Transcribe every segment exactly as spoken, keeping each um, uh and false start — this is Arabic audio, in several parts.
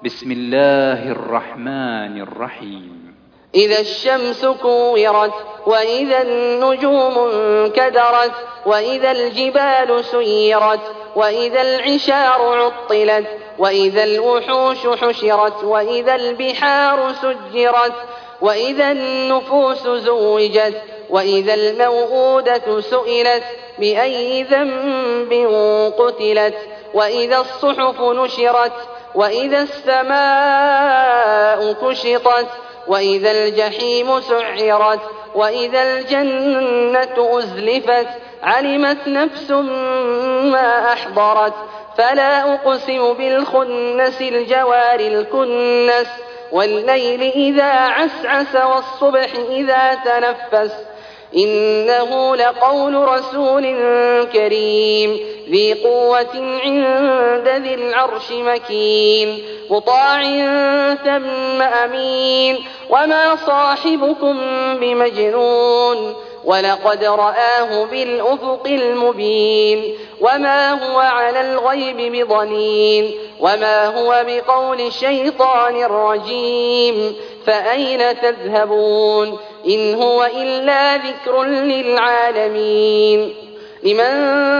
بسم الله الرحمن الرحيم. إذا الشمس كورت وإذا النجوم انكدرت وإذا الجبال سيرت وإذا العشار عطلت وإذا الوحوش حشرت وإذا البحار سجرت وإذا النفوس زوجت وإذا الموءودة سئلت بأي ذنب قتلت وإذا الصحف نشرت وإذا السماء كشطت وإذا الجحيم سعرت وإذا الجنة أزلفت علمت نفس ما أحضرت فلا أقسم بالخنس الجوار الكنس والليل إذا عسعس والصبح إذا تنفس إنه لقول رسول كريم ذي قوة عند ذي العرش مكين مطاع ثم أمين وما صاحبكم بمجنون ولقد رآه بالأفق المبين وما هو على الغيب بضنين وما هو بقول شيطان رجيم فأين تذهبون إن هو إلا ذكر للعالمين لمن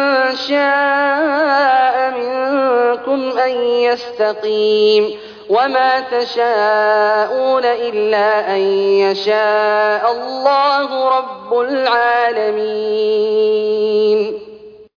شاء منكم أن يستقيم وما تشاءون إلا أن يشاء الله رب العالمين.